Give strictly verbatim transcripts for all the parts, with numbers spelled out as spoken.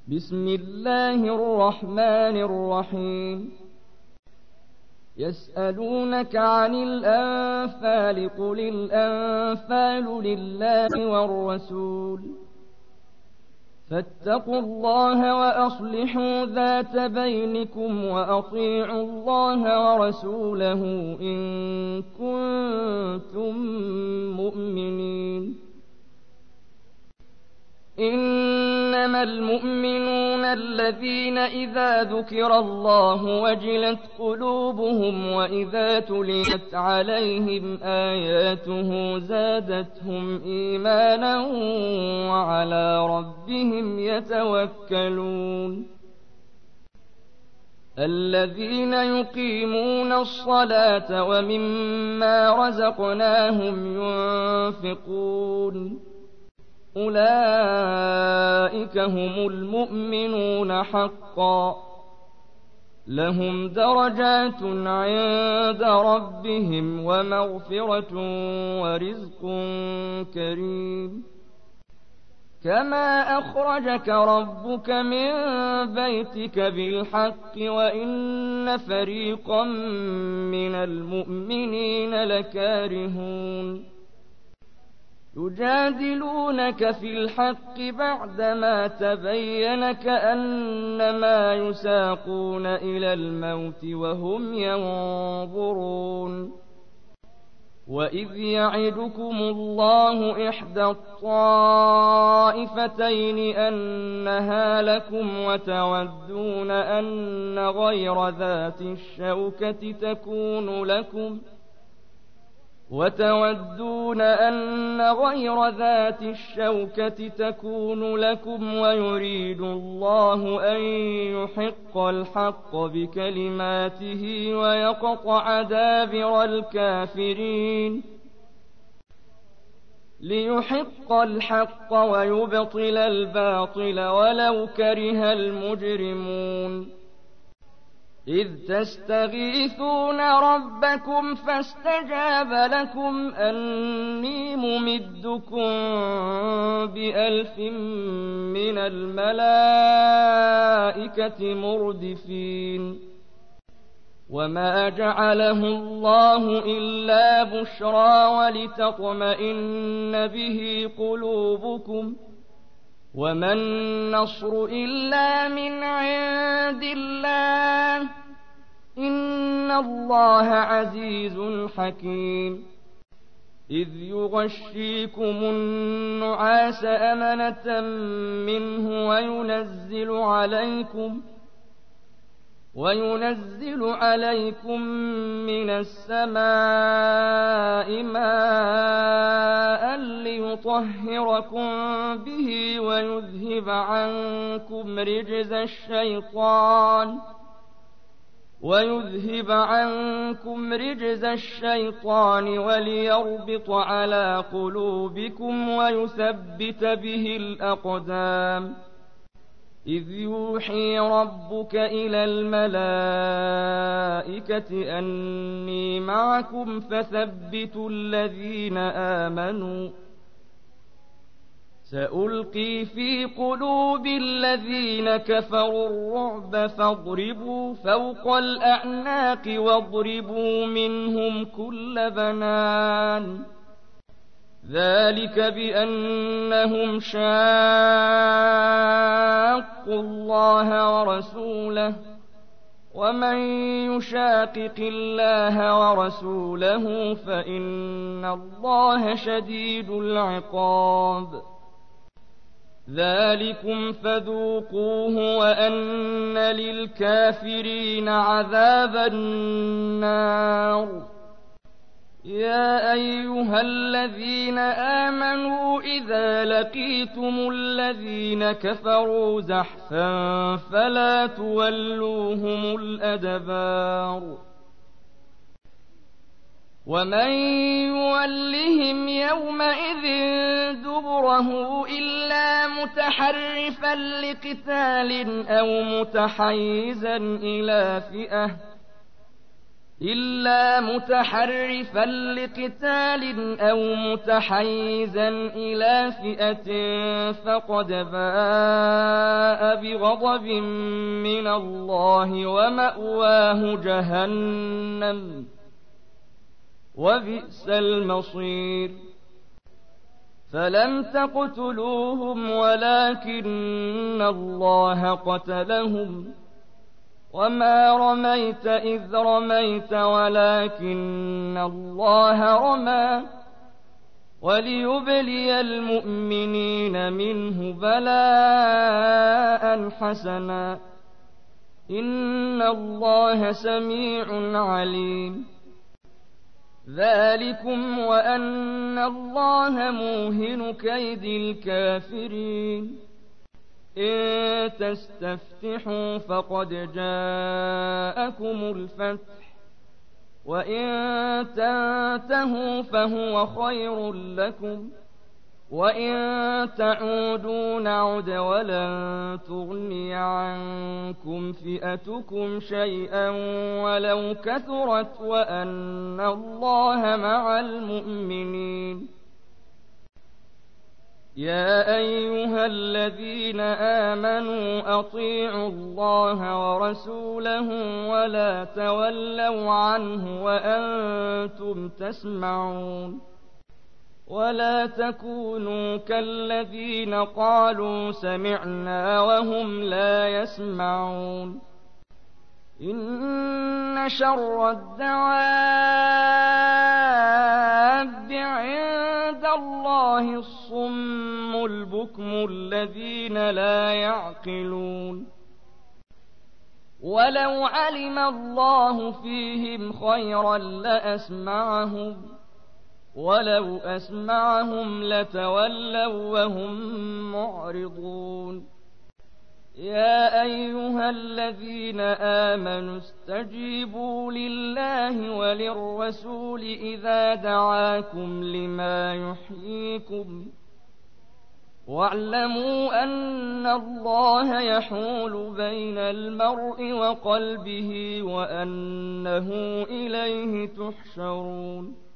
بسم الله الرحمن الرحيم يسألونك عن الأنفال قل الأنفال لله والرسول فاتقوا الله وأصلحوا ذات بينكم وأطيعوا الله ورسوله إن كنتم مؤمنين إنما المؤمنون الذين إذا ذكر الله وجلت قلوبهم وإذا تليت عليهم آياته زادتهم إيمانا وعلى ربهم يتوكلون الذين يقيمون الصلاة ومما رزقناهم ينفقون أولئك هم المؤمنون حقا لهم درجات عند ربهم ومغفرة ورزق كريم كما أخرجك ربك من بيتك بالحق وإن فريقا من المؤمنين لكارهون يجادلونك في الحق بعدما تبين كأنما يساقون إلى الموت وهم ينظرون وإذ يعدكم الله إحدى الطائفتين أنها لكم وتودون أن غير ذات الشوكة تكون لكم وتودون أن غير ذات الشوكة تكون لكم ويريد الله أن يحق الحق بكلماته ويقطع دابر الكافرين ليحق الحق ويبطل الباطل ولو كره المجرمون إذ تستغيثون ربكم فاستجاب لكم أني ممدكم بألف من الملائكة مردفين وما جعله الله إلا بشرى ولتطمئن به قلوبكم وما النصر إلا من عند الله إن الله عزيز حكيم إذ يغشيكم النعاس أمنة منه وينزل عليكم وينزل عليكم من السماء ماء ليطهركم به ويذهب عنكم رجز الشيطان ويذهب عنكم رجز الشيطان وليربط على قلوبكم ويثبت به الأقدام إذ يوحي ربك إلى الملائكة أني معكم فثبتوا الذين آمنوا سألقي في قلوب الذين كفروا الرعب فاضربوا فوق الأعناق واضربوا منهم كل بنان ذلك بأنهم شاقوا الله ورسوله ومن يشاقق الله ورسوله فإن الله شديد العقاب ذلكم فذوقوه وأن للكافرين عذاب النار يا أيها الذين آمنوا إذا لقيتم الذين كفروا زحفا فلا تولوهم الأدبار ومن يولهم يومئذ دبره إلا متحرفا لقتال أو متحيزا إلى فئة إلا متحرفا لقتال أو متحيزا إلى فئة فقد باء بغضب من الله ومأواه جهنم وبئس المصير فلم تقتلوهم ولكن الله قتلهم وما رميت إذ رميت ولكن الله رمى وليبلي المؤمنين منه بلاء حسنا إن الله سميع عليم ذلكم وأن الله موهن كيد الكافرين إن تستفتحوا فقد جاءكم الفتح وإن تنتهوا فهو خير لكم وإن تعودوا نعد ولن تغني عنكم فئتكم شيئا ولو كثرت وأن الله مع المؤمنين يا أيها الذين آمنوا أطيعوا الله ورسوله ولا تولوا عنه وأنتم تسمعون ولا تكونوا كالذين قالوا سمعنا وهم لا يسمعون إن شر الدواب عند الله الصم البكم الذين لا يعقلون ولو علم الله فيهم خيرا لأسمعهم ولو أسمعهم لتولوا وهم معرضون يا أيها الذين آمنوا استجيبوا لله وللرسول إذا دعاكم لما يحييكم واعلموا أن الله يحول بين المرء وقلبه وأنه إليه تحشرون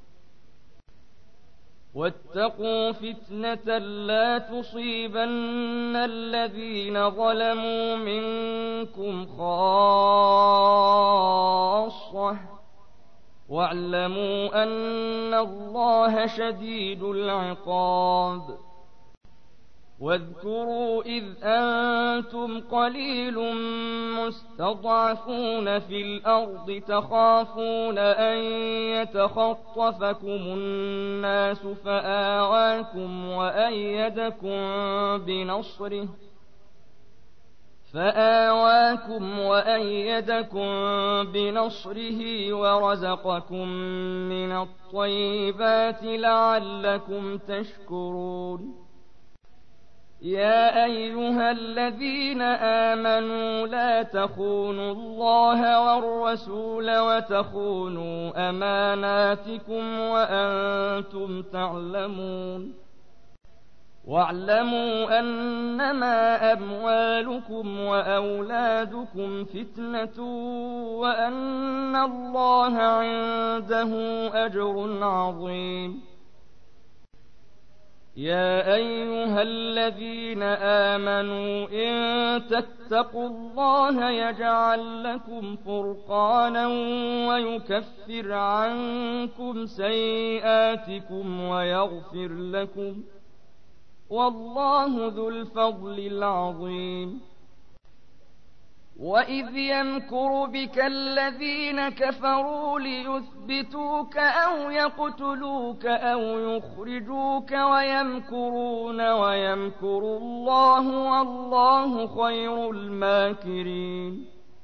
واتقوا فتنة لا تصيبن الذين ظلموا منكم خاصة واعلموا أن الله شديد العقاب واذكروا إذ أنتم قليل مستضعفون في الأرض تخافون أن يتخطفكم الناس فآواكم وأيدكم بنصره فآواكم وأيدكم بنصره ورزقكم من الطيبات لعلكم تشكرون يا أيها الذين آمنوا لا تخونوا الله والرسول وتخونوا أماناتكم وأنتم تعلمون واعلموا أنما أموالكم وأولادكم فتنة وأن الله عنده أجر عظيم يا أيها الذين آمنوا إن تتقوا الله يجعل لكم فرقانا ويكفر عنكم سيئاتكم ويغفر لكم والله ذو الفضل العظيم وإذ يمكر بك الذين كفروا ليثبتوك أو يقتلوك أو يخرجوك ويمكرون ويمكر الله والله خير الماكرين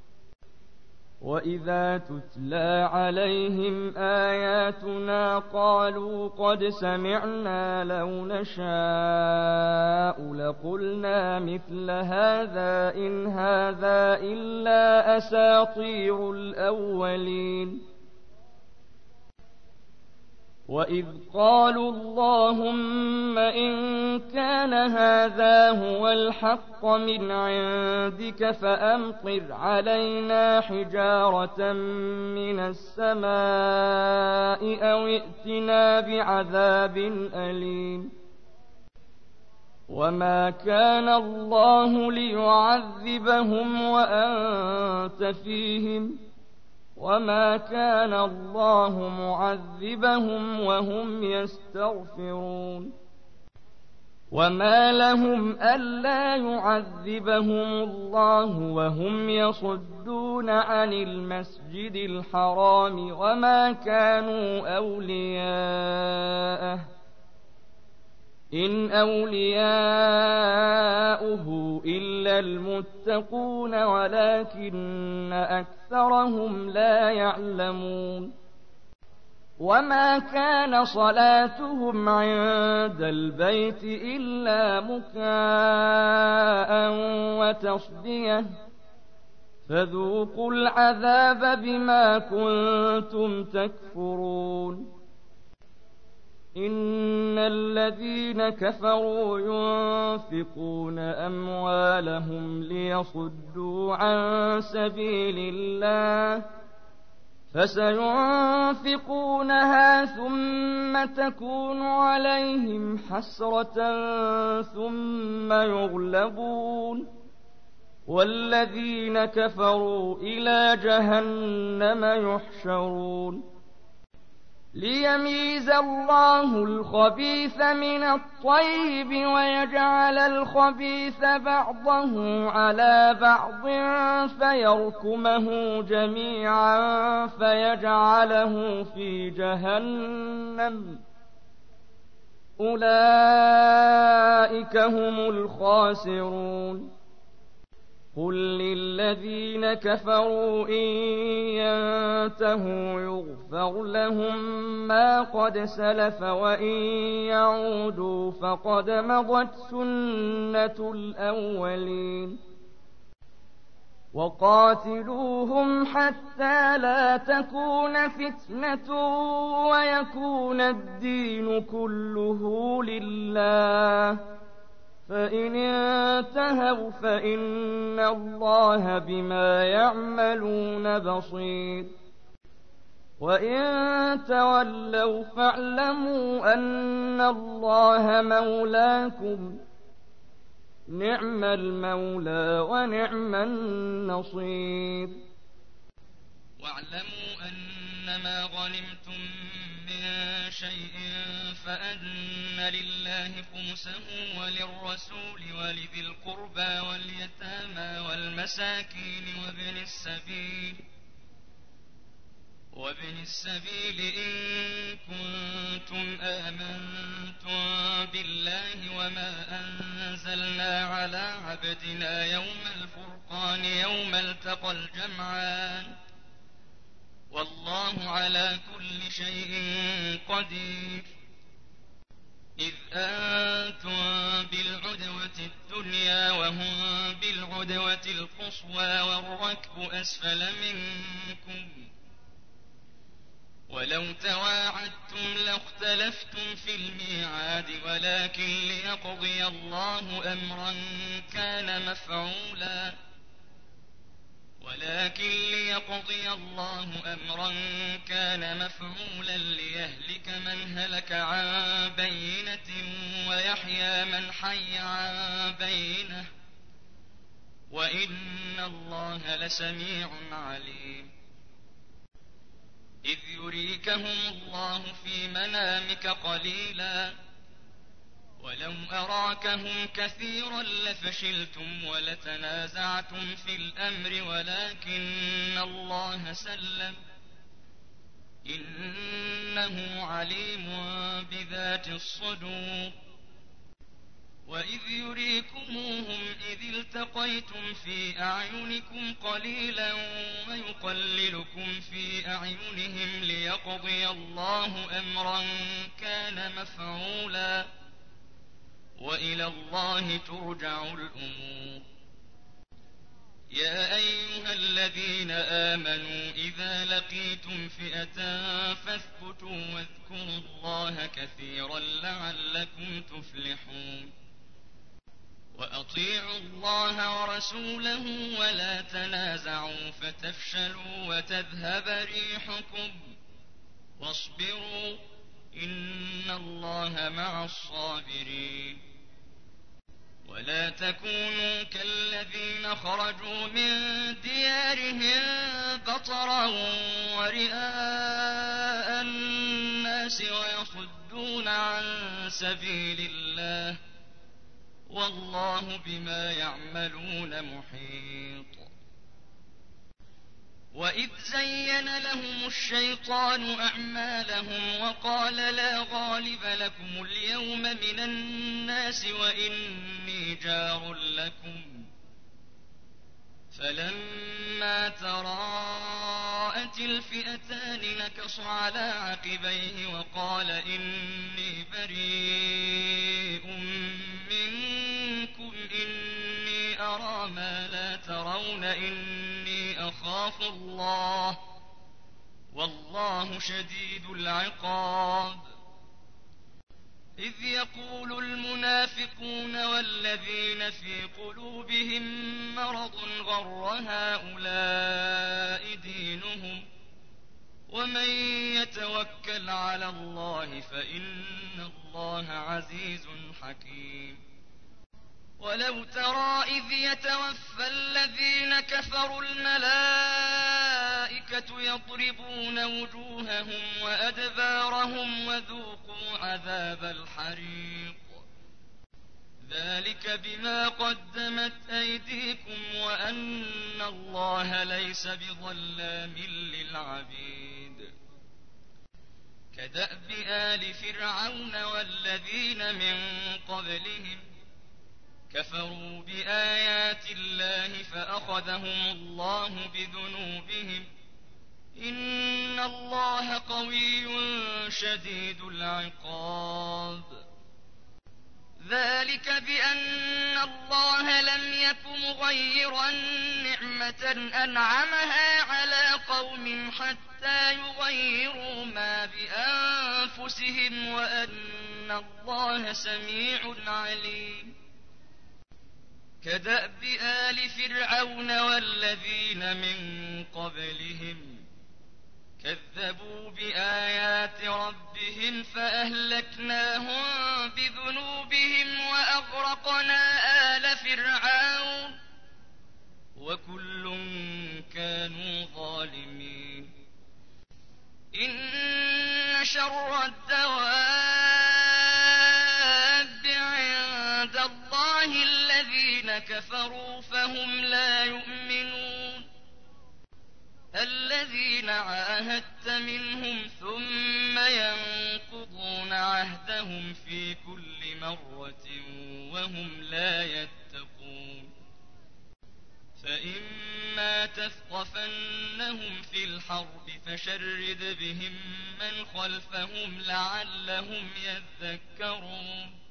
وإذا تتلى عليهم آياتنا قالوا قد سمعنا لو نشاء لقلنا مثل هذا إن هذا إلا أساطير الأولين وإذ قالوا اللهم إن كان هذا هو الحق من عندك فأمطر علينا حجارة من السماء أو ائتنا بعذاب أليم وما كان الله ليعذبهم وأنت فيهم وما كان الله معذبهم وهم يستغفرون وما لهم ألا يعذبهم الله وهم يصدون عن المسجد الحرام وما كانوا أولياءه إن أولياؤه إلا المتقون ولكن أكثرهم لا يعلمون وما كان صلاتهم عند البيت إلا مكاء وتصدية فذوقوا العذاب بما كنتم تكفرون إن الذين كفروا ينفقون أموالهم ليصدوا عن سبيل الله فسينفقونها ثم تكون عليهم حسرة ثم يغلبون والذين كفروا إلى جهنم يحشرون ليميز الله الخبيث من الطيب ويجعل الخبيث بعضه على بعض فيركمه جميعا فيجعله في جهنم أولئك هم الخاسرون قل للذين كفروا إن ينتهوا يغفر لهم ما قد سلف وإن يعودوا فقد مضت سنة الأولين وقاتلوهم حتى لا تكون فتنة ويكون الدين كله لله فإن انتهوا فإن الله بما يعملون بصير وإن تولوا فاعلموا أن الله مولاكم نعم المولى ونعم النصير واعلموا أنما غنمتم من شيء فأن لله خمسه وللرسول ولذي القربى واليتامى والمساكين وابن السبيل وابن السبيل إن كنتم آمنتم بالله وما أنزلنا على عبدنا يوم الفرقان يوم التقى الجمعان والله على كل شيء قدير إذ أنتم بالعدوة الدنيا وهم بالعدوة القصوى والركب أسفل منكم ولو تواعدتم لاختلفتم في الميعاد ولكن ليقضي الله أمرا كان مفعولا ولكن ليقضي الله أمرا كان مفعولا ليهلك من هلك عن بينة ويحيى من حي عن بينة وإن الله لسميع عليم إذ يريكهم الله في منامك قليلا ولو أراكهم كثيرا لفشلتم ولتنازعتم في الأمر ولكن الله سلم إنه عليم بذات الصدور وإذ يريكموهم إذ التقيتم في أعينكم قليلا ويقللكم في أعينهم ليقضي الله أمرا كان مفعولا وإلى الله ترجع الأمور يا أيها الذين آمنوا إذا لقيتم فئة فاثبتوا واذكروا الله كثيرا لعلكم تفلحون وأطيعوا الله ورسوله ولا تنازعوا فتفشلوا وتذهب ريحكم واصبروا إن الله مع الصابرين ولا تكونوا كالذين خرجوا من ديارهم بطرا ورئاء الناس ويصدون عن سبيل الله والله بما يعملون محيط. وإذ زين لهم الشيطان أعمالهم وقال لا غالب لكم اليوم من الناس وإني جار لكم فلما تراءت الفئتان نكص على عقبيه وقال إني بريء منكم إني أرى ما لا ترون إني أخاف الله والله شديد العقاب. إذ يقول المنافقون والذين في قلوبهم مرض غر هؤلاء دينهم ومن يتوكل على الله فإن الله عزيز حكيم. ولو ترى إذ يتوفى الذين كفروا الملائكة يضربون وجوههم وأدبارهم وذوقوا عذاب الحريق ذلك بما قدمت أيديكم وأن الله ليس بظلام للعبيد. كدأب آل فرعون والذين من قبلهم كفروا بآيات الله فأخذهم الله بذنوبهم إن الله قوي شديد العقاب. ذلك بأن الله لم يك مغيرا نعمة أنعمها على قوم حتى يغيروا ما بأنفسهم وأن الله سميع عليم. كدأب آل فرعون والذين من قبلهم كذبوا بآيات ربهم فأهلكناهم بذنوبهم وأغرقنا آل فرعون وكل كانوا ظالمين. إن شر الدواب عند الله الذين كفروا فهم لا يؤمنون. الذين عاهدت منهم ثم ينقضون عهدهم في كل مرة وهم لا يتقون. فإما تثقفنهم في الحرب فشرد بهم من خلفهم لعلهم يذكرون.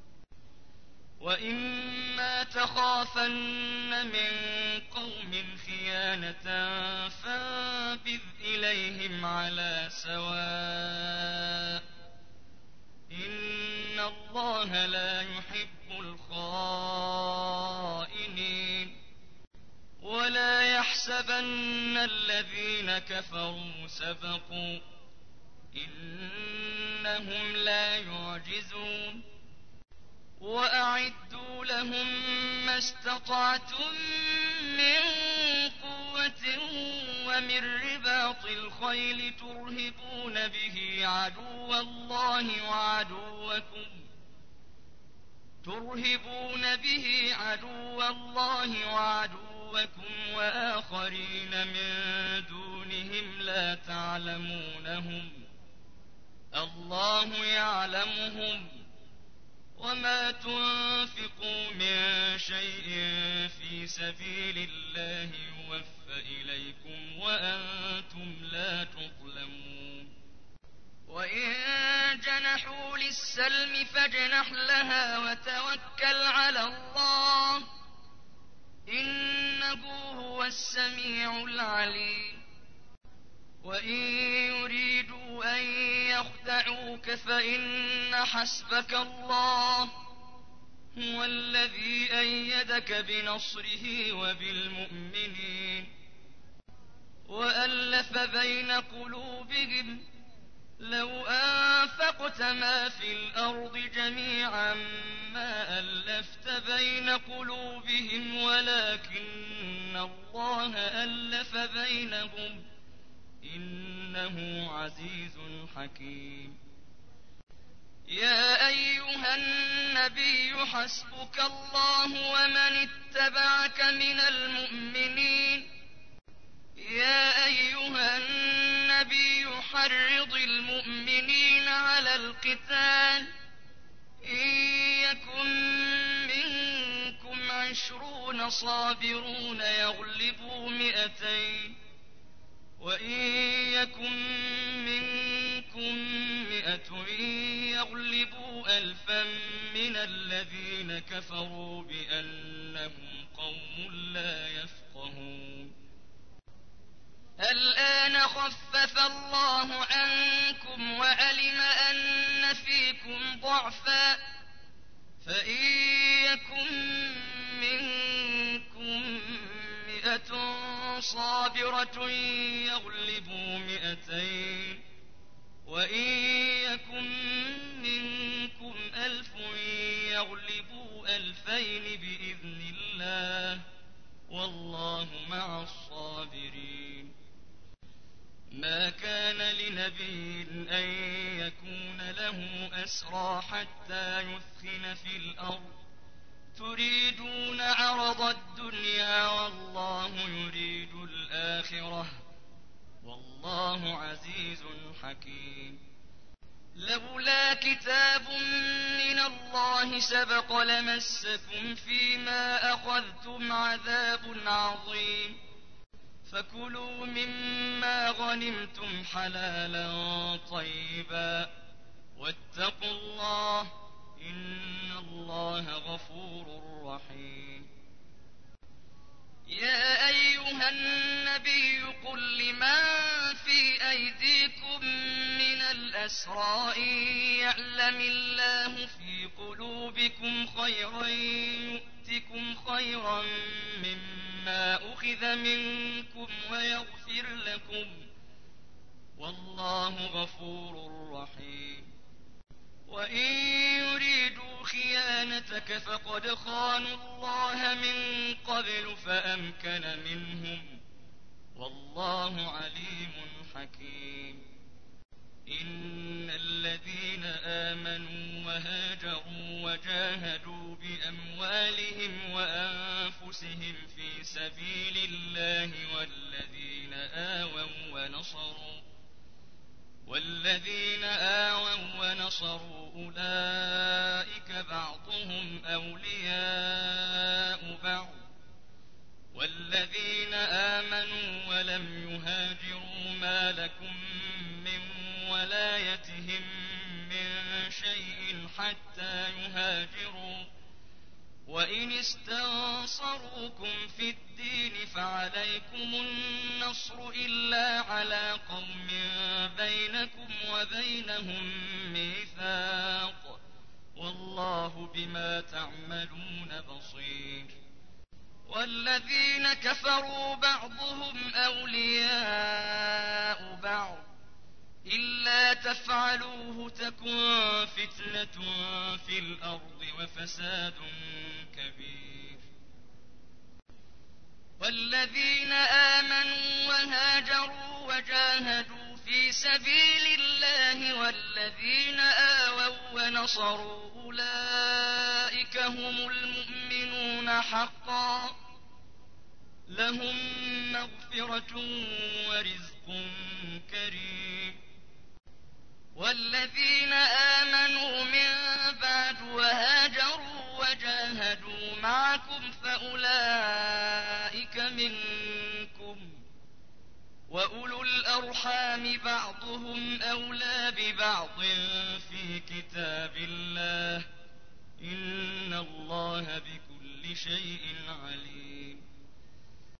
وإما تخافن من قوم خيانة فانبذ إليهم على سواء إن الله لا يحب الخائنين. ولا يحسبن الذين كفروا سبقوا إنهم لا يعجزون. وأعدوا لهم ما استطعتم من قوة ومن رباط الخيل ترهبون به عدو الله وعدوكم ترهبون به عدو الله وعدوكم وآخرين من دونهم لا تعلمونهم الله يعلمهم وما تنفقوا من شيء في سبيل الله يوفى إليكم وأنتم لا تظلمون. وإن جنحوا للسلم فاجنح لها وتوكل على الله إنه هو السميع العليم. وإن يريدوا أن يخدعوك فإن حسبك الله هو الذي أيدك بنصره وبالمؤمنين وألف بين قلوبهم لو أنفقت ما في الأرض جميعا ما ألفت بين قلوبهم ولكن الله ألف بينهم إنه عزيز حكيم. يا أيها النبي حسبك الله ومن اتبعك من المؤمنين. يا أيها النبي حرض المؤمنين على القتال إن يكن منكم عشرون صابرون يغلبوا مئتين وإن يكن منكم مئة يغلبوا ألفا من الذين كفروا بأنهم قوم لا يفقهون. الآن خفف الله عنكم وعلم أن فيكم ضعفا فإن يكن منكم مئة صابرة يغلبوا مئتين وإن يكن منكم ألف يغلبوا ألفين بإذن الله والله مع الصابرين. ما كان لنبي أن يكون له أسرى حتى يثخن في الأرض تريدون عرض الدنيا والله يريد الآخرة والله عزيز حكيم. لولا كتاب من الله سبق لمسكم فيما أخذتم عذاب عظيم. فكلوا مما غنمتم حلالا طيبا واتقوا الله إن الله غفور رحيم. يا أيها النبي قل لمن في أيديكم من الأسرى إن يعلم الله في قلوبكم خيرا يؤتكم خيرا مما أخذ منكم ويغفر لكم والله غفور رحيم. وإن يريدوا خيانتك فقد خانوا الله من قبل فأمكن منهم والله عليم حكيم. إن الذين آمنوا وهاجروا وجاهدوا بأموالهم وأنفسهم في سبيل الله والذين آووا ونصروا والذين آووا ونصروا أولئك بعضهم أولياء بعض والذين آمنوا ولم يهاجروا ما لكم من ولايتهم من شيء حتى يهاجروا وإن استنصروكم في الدين فعليكم النصر إلا على قوم بينكم وبينهم ميثاق والله بما تعملون بصير. والذين كفروا بعضهم أولياء بعض إلا تفعلوه تكن فتنة في الأرض وفساد كبير. والذين آمنوا وهاجروا وجاهدوا في سبيل الله والذين آووا ونصروا أولئك هم المؤمنون حقا لهم مغفرة ورزق كريم. والذين آمنوا من بعد وهاجروا وجاهدوا معكم فأولئك منكم وأولو الأرحام بعضهم أولى ببعض في كتاب الله إن الله بكل شيء عليم.